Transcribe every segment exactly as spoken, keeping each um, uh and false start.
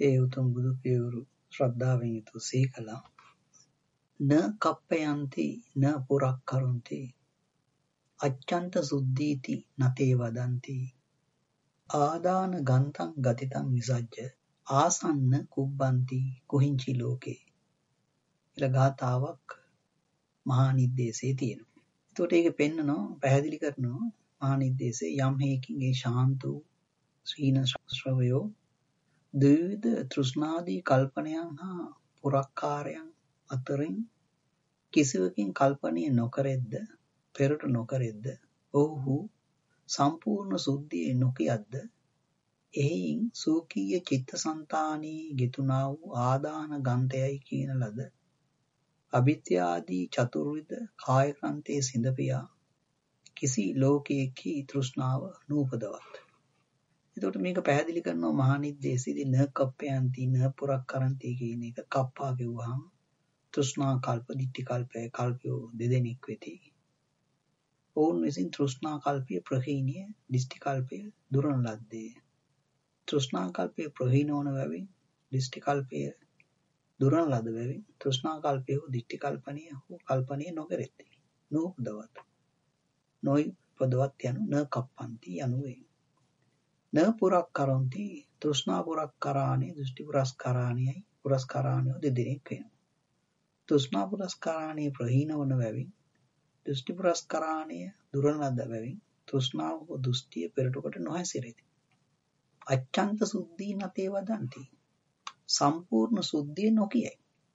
ඒ උතුම් බුදු පියවරු ශ්‍රද්ධාවෙන් යුතුව සිහි කළා. න කප්පයන්ති න පුරක්කරන්ති අච්ඡන්ත සුද්ධීති නතේ වදන්ති ආදාන ගන්තං ගතිතං විසජ්ජ ආසන්න කුබ්බන්ති කුහිංචි ලෝකේ කියලා ගාතාවක් මහා නිද්දේශයේ තියෙනවා. එතකොට ඒක පෙන්නනවා පැහැදිලි කරනවා මහා නිද්දේශයේ යම් හේකින් ඒ ශාන්ත වූ සීන ශ්‍රවයෝ ද්විවිධ තෘෂ්ණාදී කල්පනයන් හා පුරක්කාරයන් අතරින් කිසිවකින් කල්පනය නොකරෙද්ද පෙරට නොකරෙද්ද ඔව්හු සම්පූර්ණ සුද්ධිය නොකියද්ද එයින් සූකීය චිත්තසංතානී ගෙතුනා වූ ආදාන ගන්තයයි කියන ලද අවිද්‍යාදී චතුර්විධ කාය ග්‍රන්ථයේ සිඳපියා කිසි ලෝකයේහි තෘෂ්ණාව නූපදවත්. එතකොට මේක පැහැදිලි කරනවා මහා නිද්දේශයේදී න කප්පයන්ති න පුරක්කරන්ති කියන එක කප්පා කියුවාම තෘෂ්ණා කල්ප දිට්ඨි කල්පය කල්පයෝ දෙදෙනෙක් වෙති. ඔවුන් විසින් තෘෂ්ණා කල්පය ප්‍රහීනිය දිට්ඨි කල්පය දුරන ලද්දේ. තෘෂ්ණා කල්පය ප්‍රහීන වන බැවින් දිට්ඨි කල්පය දුරන ලද බැවින් තෘෂ්ණා කල්පය හෝ දිට්ඨි කල්පනය හෝ කල්පනය නොකරෙති. නූපදවත්. නොයිපදවත් යනු න කප්පන්ති යනුවේ. න පුරක්කරන්ති තෘෂ්ණා පුරක්කරාණේ දෘෂ්ටි පුරස්කරාණයයි පුරස්කරාණයෝ දෙදෙනෙක් වෙනවා. තෘෂ්ණා පුරස්කරාණේ ප්‍රහීන වන බැවින් දෘෂ්ටි පුරස්කරාණය දුරන ලද බැවින් තෘෂ්ණාව හෝ දෘෂ්ටිය පෙරට කොට නොහැසිරෙති. අච්ඡන්ත සුද්ධී නතේ වදන්ති සම්පූර්ණ සුද්ධිය නොකියයි.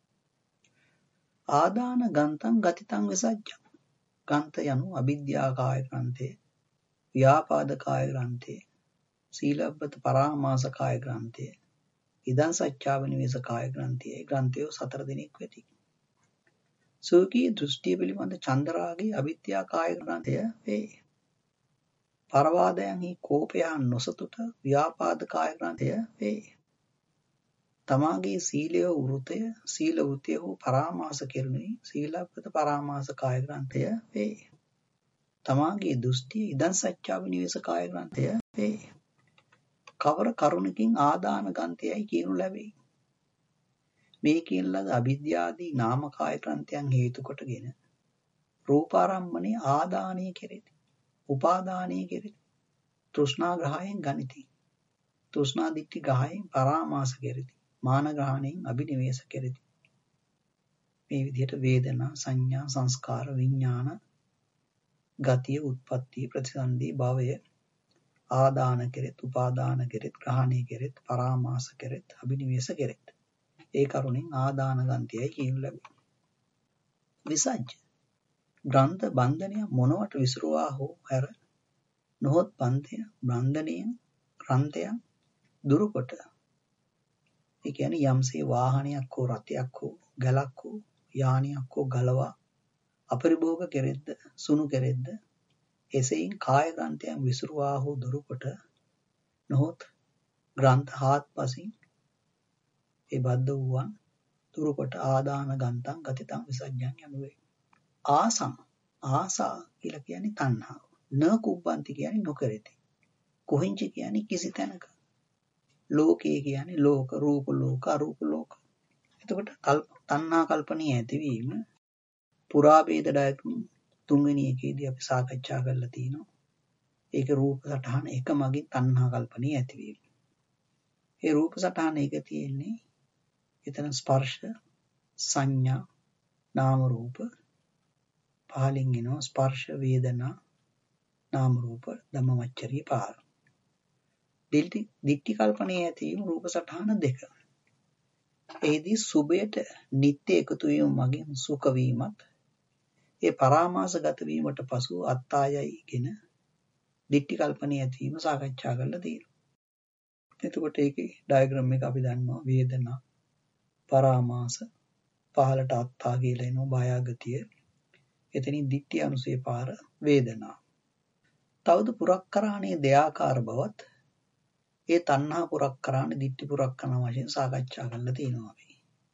ආදාන ගන්තං ගතිතං විසජ්ජං ගන්ත යනු අවිද්‍යා කාය ග්‍රන්ථය, ව්‍යාපාද කාය ග්‍රන්ථය, සීලබ්බත පරාමාස කාය ග්‍රන්ථය, ඉදං සච්චාවනිවේස කාය ග්‍රන්ථයයි ග්‍රන්ථයෝ සතර දිනක් වෙති. සෝකී දෘෂ්ටිය පිළිබඳ චන්දරාගී අවිද්‍යා කාය ග්‍රන්ථය වේ. පරවාදයන්හි කෝපය නොසතුට ව්‍යාපාද කාය ග්‍රන්ථය වේ. තමාගේ සීලය වෘතය සීල වෘතය හෝ පරාමාස කෙරුණේ සීලබ්බත පරාමාස කාය ග්‍රන්ථය වේ. තමාගේ දෘෂ්ටිය ඉදං සච්චාවනිවේස කාය ග්‍රන්ථය වේ. කවර කරුණකින් ආදාන ගන්තයයි කියනු ලැබේ. මේ කියන ලද අවිද්‍යාදී නාමකාය ග්‍රන්ථයන් හේතු කොටගෙන රූපාරම්මණය ආදානය කෙරෙති. උපාදානය කෙරෙති. තෘෂ්ණා ග්‍රහයෙන් ගනිති. තෘෂ්ණා දිට්ඨි ග්‍රහයෙන් පරාමාස කෙරෙති. මාන ග්‍රහණයෙන් අභිනිවේෂ කෙරෙති. මේ විදිහට වේදනා සංඥා සංස්කාර විඥාන ගතිය උත්පත්ති ප්‍රතිසන්දී භවය ආදාන කෙරෙත් උපාදාන කෙරෙත් ග්‍රහණය කෙරෙත් පරාමාස කෙරෙත් අභිනිවේෂ කෙරෙත් ඒ කරුණෙන් ආදාන ගන්තයයි කියනු ලැබේ. විසජ්ජ ග්‍රන්ථ බන්ධනය මොනවට විසිරුවා හෝ හැර නොහොත් බන්ධය බන්ධනය ග්‍රන්ථයන් දුරුකොට ඒ කියන්නේ යම්සේ වාහනයක් හෝ රථයක් හෝ ගලක් හෝ යානයක් හෝ ගලවා අපරිභෝග කෙරෙද්ද සුණු කෙරෙද්ද එසේයින් කාය ග්‍රන්ථයන් විසිරුවා හෝ දුරුකොට නොහොත් ග්‍රන්ථ හාත්පසින් ඒ බද්ධ වූවන් දුරුකොට ආදාන ගන්තං ගතිතං විසජ්ජං යනුවේ. ආසං ආසා කියලා කියන්නේ තණ්හාව. න කුබ්බන්ති කියන්නේ නොකරති. කුහිංචි කියන්නේ කිසි තැනක. ලෝකේ කියන්නේ ලෝක රූප ලෝක අරූප ලෝක. එතකොට තණ්හා කල්පණී ඇතිවීම පුරා වේද ඩයග්‍රෑම් තුන්වෙනි එකේදී අපි සාකච්ඡා කරලා තිනවා. ඒක රූප සටහන එක මගින් තණ්හා කල්පණී ඇතිවීම. ඒ රූප සටහන එක තියෙන්නේ එතන ස්පර්ශ සංඥා නාම රූප පහලින් එනවා ස්පර්ශ වේදනා නාම රූප ධම්මමච්චරී පාර. දිට්ඨි දිට්ඨි කල්පණයේ ඇතිවීම රූප සටහන දෙක. එෙහිදී සුභයට නිත්‍ය එකතු වීම මගින් සුඛ වීමත් ඒ පරාමාසගත වීමට පසු අත්තායයිගෙන දිට්ඨි කල්පණයේ ඇතිවීම සාකච්ඡා කරලා තියෙනවා. එතකොට ඒකේ ඩයග්‍රෑම් එක අපි දන්නවා වේදනා පරාමාස පහලට අත්තා කියලා එනවා බායාගතිය. එතනින් දිට්ඨි අනුසය පාර වේදනා. තවද පුරක්කරාණේ දෙයාකාර බවත් ඒ තණ්හා පුරක්කරාණේ දිට්ඨි පුරක්කරණ වශයෙන් සාකච්ඡා කරලා තියෙනවා අපි.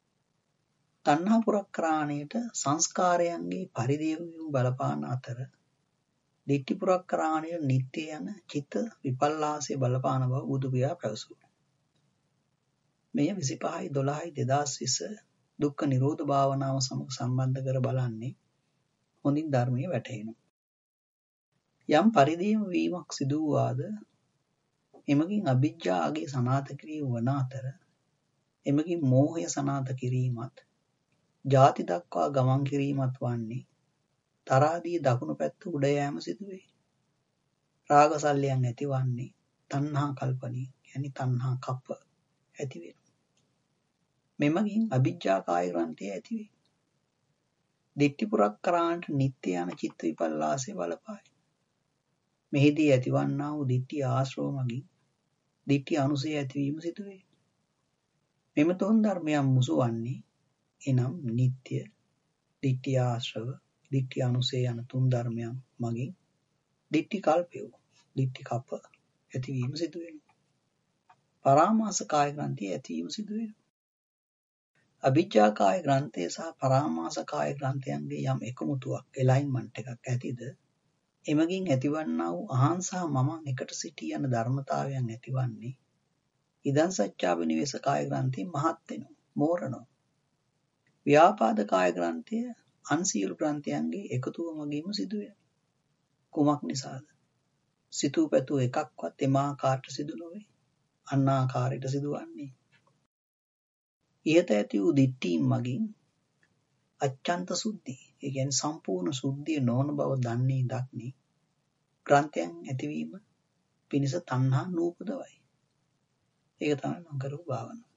තණ්හා පුරක්කරාණයට සංස්කාරයන්ගේ පරිදේවීම බලපාන අතර දිට්ඨි පුරක්කරාණය නිත්‍ය යන චිත්ත විපල්ලාසයේ බලපාන බව බුදු පියා පැවසුවා. මෙය විසිපහයි දොළහයි දෙදහස් විස්ස දුක්ඛ නිරෝධ භාවනාව සමග සම්බන්ධ කර බලන්නේ හොඳින් ධර්මයේ වැටහෙනවා. යම් පරිදීම වීමක් සිදු වූවාද එමගින් අවිජ්ජා ආගේ සනාථ කිරීම වන අතර එමගින් මෝහය සනාථ කිරීමත් ජාති දක්වා ගමන් කිරීමත් වන්නේ තරාදී දකුණු පැත්ත උඩ යෑම සිදුවේ. රාග සල්ලයන් ඇතිවන්නේ තණ්හා කල්පණී කියන්නේ තණ්හා කප්ප ඇති වෙන. මෙමගින් අවිජ්ජා කාය ග්‍රන්ථය ඇති වේ. දිට්ඨි පුරක්කරාන්ට නිත්‍ය යන චිත්ත විපල්ලාසය බලපායි. මෙහිදී ඇතිවන්නා වූ දිට්ඨි ආශ්‍රව මගින් දිට්ඨි අනුසය ඇතිවීම සිදුවේ. මෙම තුන් ධර්මයන් මුසු වන්නේ එනම් නිත්‍ය, දිට්ඨි ආශ්‍රව, දිට්ඨි අනුසය යන තුන් ධර්මයන් මගින් දිට්ඨි කල්පය, දිට්ඨි කප්ප ඇතිවීම සිදු වෙනවා. පරාමාස කාය ග්‍රන්ථිය ඇතිවීම සිදු වෙනවා. අවිජ්ජා කාය ග්‍රන්ථය සහ පරාමාස කාය ග්‍රන්ථයන්ගේ යම් එකමුතුවක් එලයින්මන්ට් එකක් ඇතිද එමගින් ඇතිවන්නා වූ අහං සහ මමං එකට සිටී යන ධර්මතාවයන් ඇතිවන්නේ ඉදං සච්චාබිනිවෙස කාය ග්‍රන්ථිය මහත් වෙනවා, මෝරනවා. ව්‍යාපාද කාය ග්‍රන්ථය අන් සියලු ග්‍රන්ථයන්ගේ එකතුව මගින්ම සිදු වෙනවා. කුමක් නිසාද? සිතූ පැතූ එකක්වත් එම ආකාරයට සිදු නොවේ. අන් ආකාරයට සිදුවන්නේ. ඉහත ඇති වූ දිට්ඨීන් මගින් අච්ඡන්ත සුද්ධි, ඒ කියන්නේ සම්පූර්ණ සුද්ධිය නොවන බව දන්නේ දක්නේ ග්‍රන්ථයන් ඇතිවීම පිණිස තණ්හා නූපදවයි. ඒක තමයි මම කරපු භාවනාව.